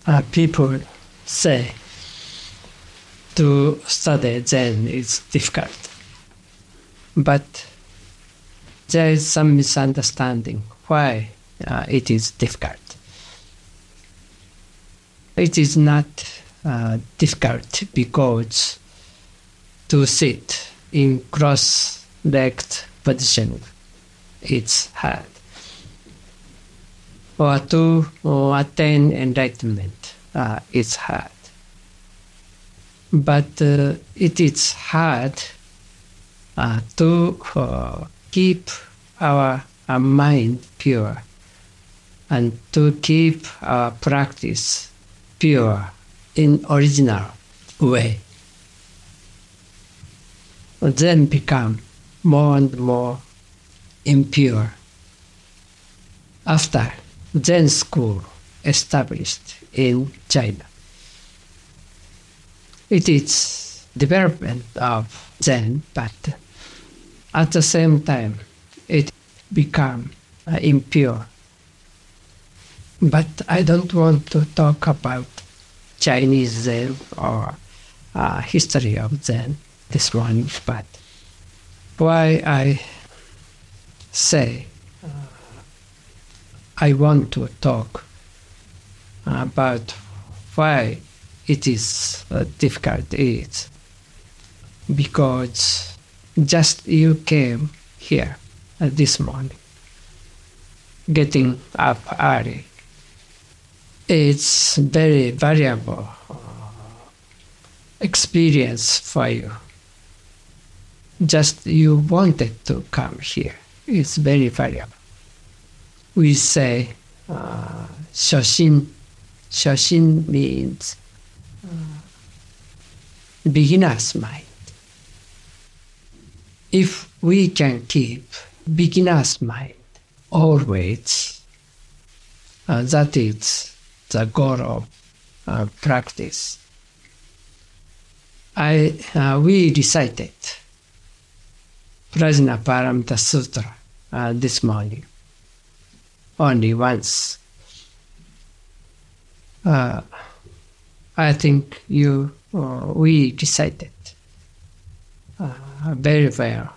People say to study Zen is difficult, but there is some misunderstanding why it is difficult. It is not difficult because to sit in cross-legged position it's hard, or to attain enlightenment it's hard. But it is hard to keep our mind pure and to keep our practice pure in original way. Then become more and more impure. After Zen school established in China, it is development of Zen, but at the same time it become impure. But I don't want to talk about Chinese Zen or history of Zen this morning, but why I say I want to talk about why it is difficult is because just you came here this morning, getting up early. It's very valuable experience for you. Just you wanted to come here. It's very valuable. We say shoshin. Shoshin means beginner's mind. If we can keep beginner's mind always, that is the goal of practice. We recited Prajnaparamita Sutra this morning, only once. I think we recited very well.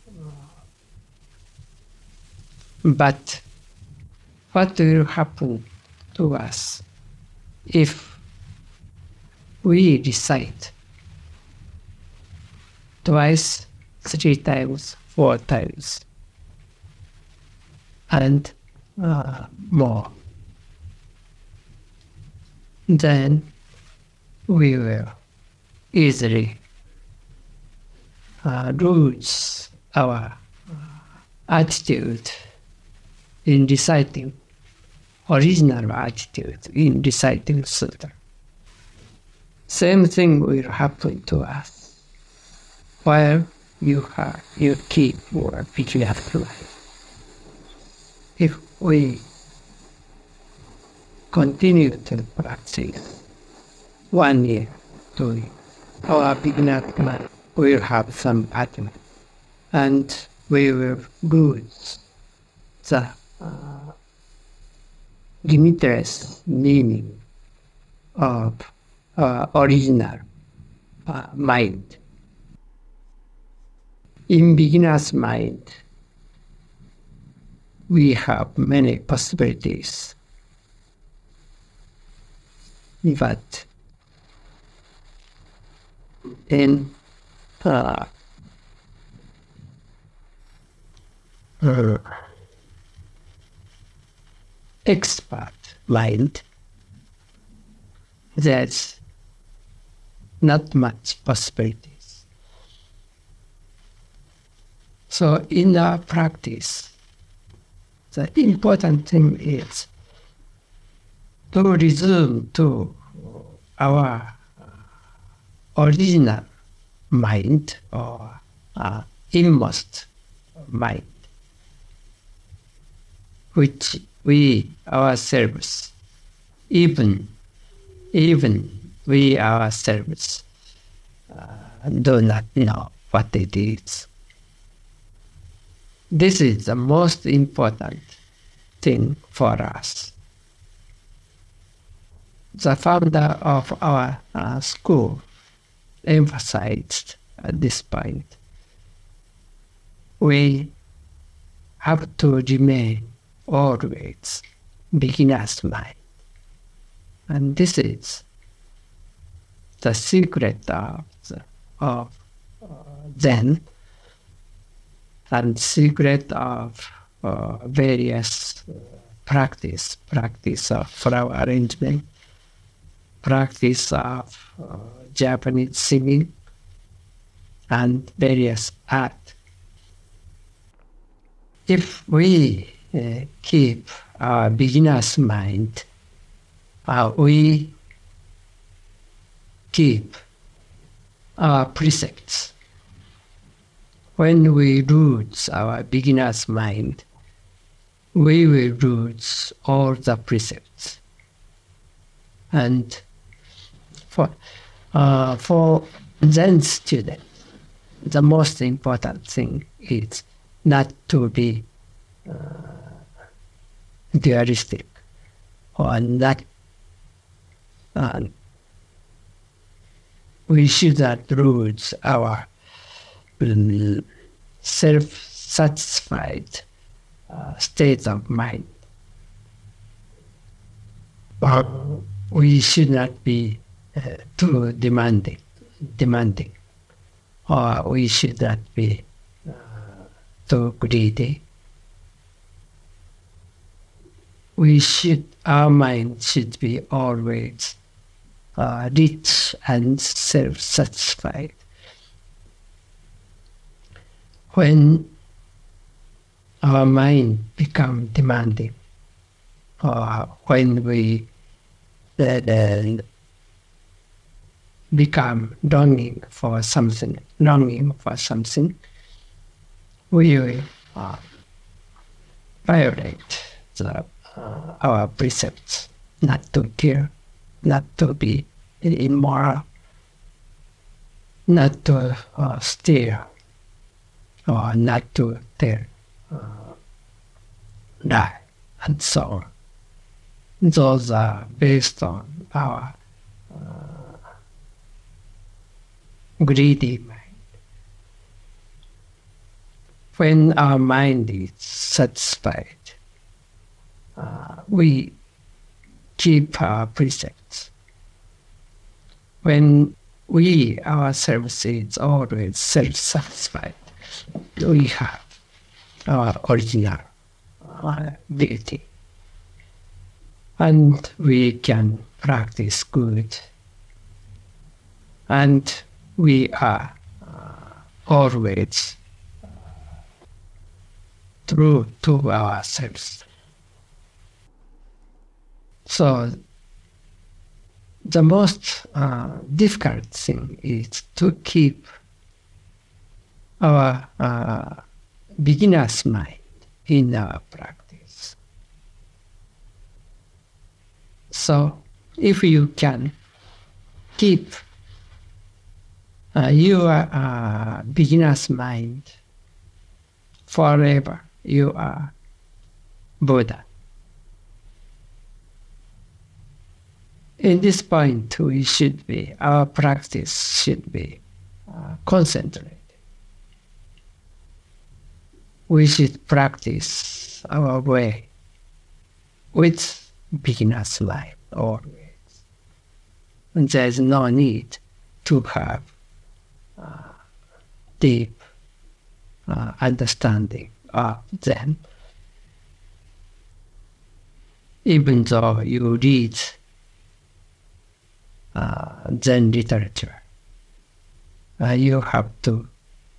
But what will happen to us if we recite twice, 3 times, 4 times, and more? Then we will easily lose our attitude in reciting, original attitude in reciting sutra. Same thing will happen to us while you keep your beginner life. If we continue to practice 1 year, 2 years, our beginner mind will have some attitude, and we will lose the limitless meaning of original mind. In beginner's mind, we have many possibilities, but in expert mind, there's not much possibilities. So in our practice, the important thing is to resume to our original mind or inmost mind, which we ourselves, even we ourselves do not know what it is. This is the most important thing for us. the founder of our school emphasized at this point. We have to remain always beginner's mind. And this is the secret of Zen and secret of various practice of flower arrangement, practice of Japanese singing, and various art. If we keep our beginner's mind, we keep our precepts. When we lose our beginner's mind, we will lose all the precepts. And for Zen students, the most important thing is not to be dualistic or not. We should not lose our self-satisfied state of mind. We should not be too demanding, or we should not be too greedy. Our mind should be always rich and self-satisfied. When our mind becomes demanding, or when we become longing for something, we will violate our precepts, not to kill, not to be immoral, not to steal, or not to tell lie, and so on. Those are based on our greedy mind. When our mind is satisfied, we keep our precepts. When we ourselves is always self-satisfied, we have our original beauty. And we can practice good. And we are always true to ourselves. So the most difficult thing is to keep our beginner's mind in our practice. So if you can keep your beginner's mind forever, you are Buddha. In this point, our practice should be concentrated. We should practice our way with beginner's mind always. And there is no need to have deep understanding of Zen. Even though you read Zen literature, you have to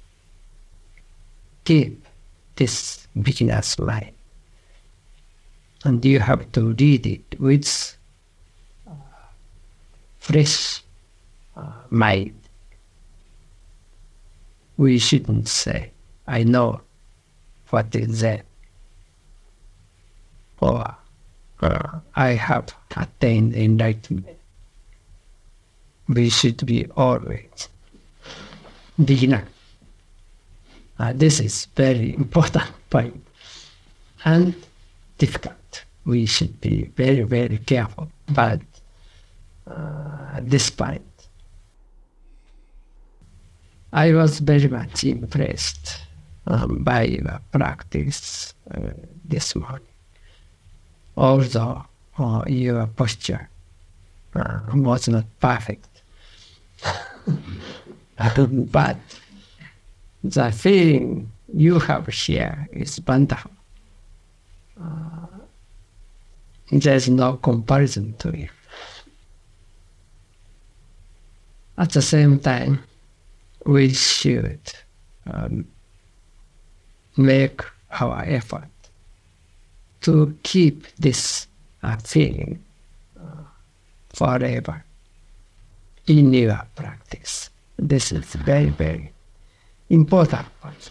keep this beginner's mind. And you have to read it with fresh mind. We shouldn't say, I know what is Zen, or I have attained enlightenment. We should be always beginner. This is very important point and difficult. We should be very, very careful. But despite. I was very much impressed by your practice this morning. Although your posture was not perfect, but the feeling you have here is wonderful. There's no comparison to it. At the same time, we should make our effort to keep this feeling forever in your practice. This is very, very important point.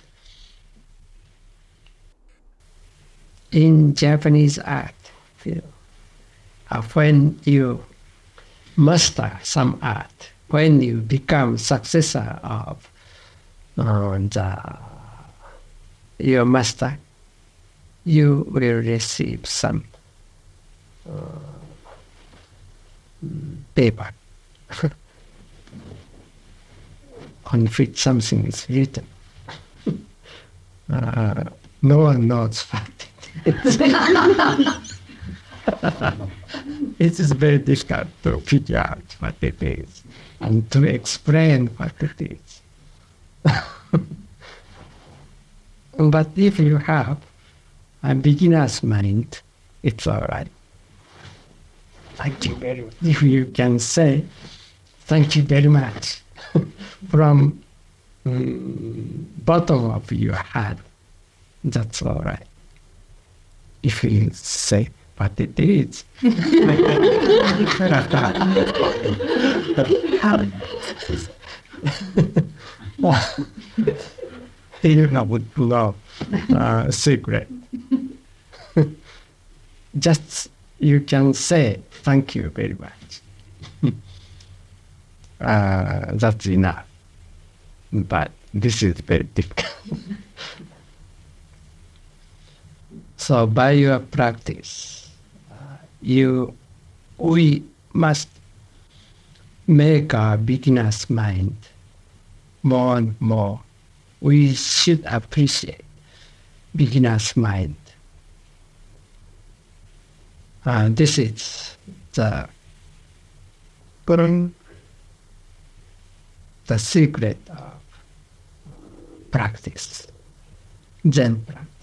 In Japanese art, when you master some art, when you become successor of your master, you will receive some paper on which something is written. No one knows what it is. It is very difficult to figure out what it is and to explain what it is. But if you have a beginner's mind, it's all right. Thank you very much. If you can say, thank you very much from bottom of your heart, that's all right. If you say what it is. You would love secret. Just you can say thank you very much. That's enough. But this is very difficult. So by your practice, we must make our beginner's mind more and more. We should appreciate beginner's mind. This is the secret of practice, Zen practice.